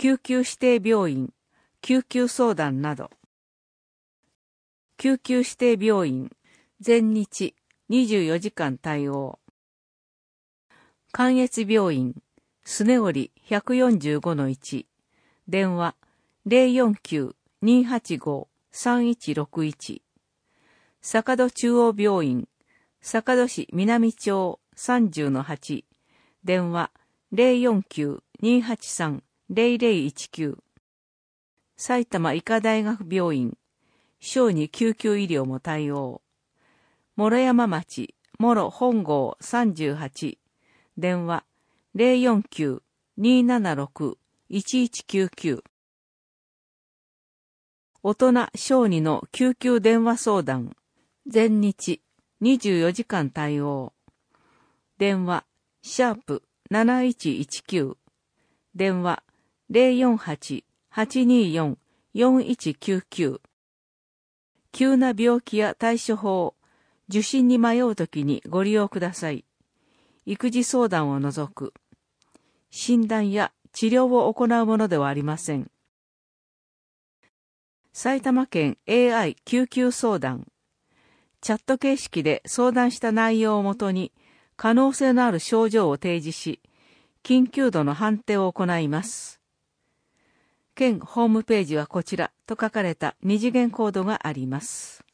救急指定病院、救急相談など。救急指定病院、全日24時間対応。関越病院、スネオリ 145-1、電話 049-285-3161。坂戸中央病院、坂戸市南町 30-8、電話 049-283-0019。埼玉医科大学病院、小児救急医療も対応。諸山町、諸本郷38、電話 049-276-1199。大人小児の救急電話相談、全日24時間対応。電話、#7119。電話、048-824-4199。急な病気や対処法、受診に迷うときにご利用ください。育児相談を除く。診断や治療を行うものではありません。埼玉県 AI 救急相談。チャット形式で相談した内容をもとに可能性のある症状を提示し、緊急度の判定を行います。県ホームページはこちらと書かれた二次元コードがあります。